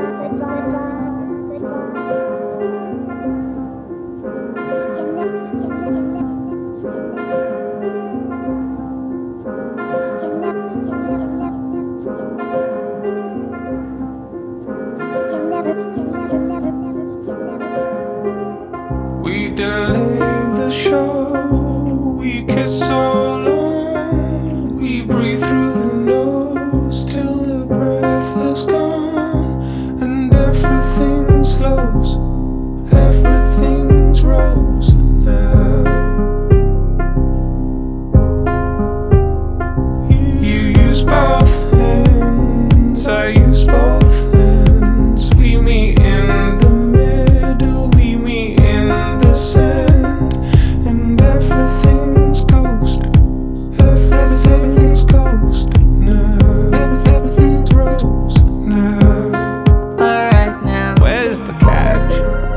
We delay the show, we kiss so long, we breathe through the nose till the breath is gone, and everything slows, everything's rose now. You use both hands, I use both hands, we meet in the middle, we meet in the sand, and everything's ghost, everything's ghost now, everything's rose now. Alright now, Where's the catch?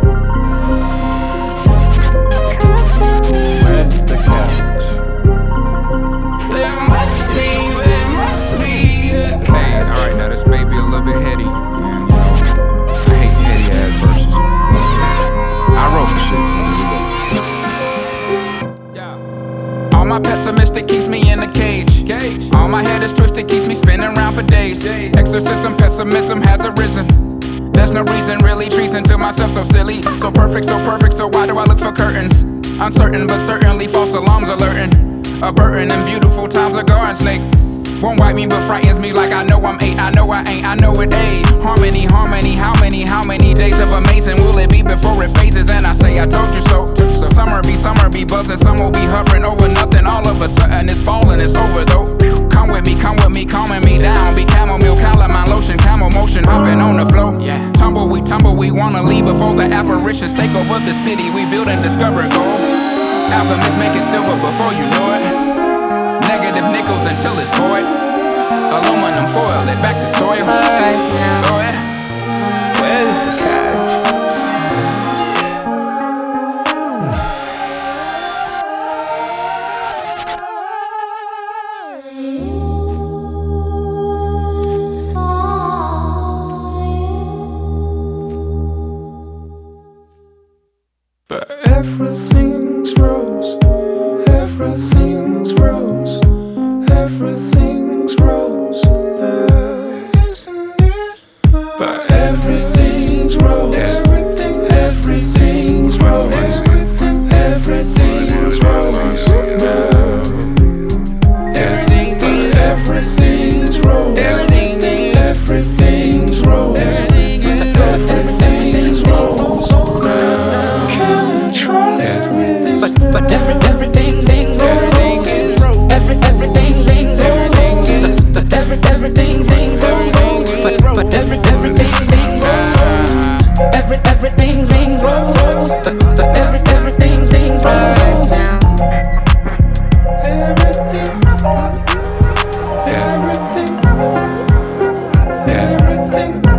Where's the catch? There must be a catch. Hey, alright, now this may be a little bit heady, and I hate heady ass verses. I wrote the shit, so here we go. All my pessimistic keeps me in a cage. All my head is twisted, keeps me spinning around for days. Exorcism, pessimism has arisen. There's no reason, really treason to myself, so silly. So perfect, so why do I look for curtains? Uncertain, but certainly false alarms alerting. A burden and beautiful times, a garden snake. Won't wipe me, but frightens me like I know I'm 8. I know I ain't, I know it ain't. Harmony, how many days of amazing will it be before it phases? And I say I told you so. Summer be bubs, and some will be hovering over nothing. All of a sudden it's falling, it's over though. Come with me, calming me down. Be chamomile, calamine lotion, camel motion, hopping on the flow. Tumble, we wanna leave before the apparitions take over the city. We build and discover gold. Alchemists make it silver before you know it. Negative nickels until it's void. Aluminum foil it back to soil. alright now. Oh yeah. Where's the catch? But everything's rose, everything's rose, everything's rose now, isn't it? But everything's rose, everything's rose, everything's rose now. Everything's rose, everything's rose, everything's rose now. Can I trust this? But everything is rose. Everything is rose. But everything is rose. But everything is rose. Everything is rose. But everything is rose. Everything, everything, everything.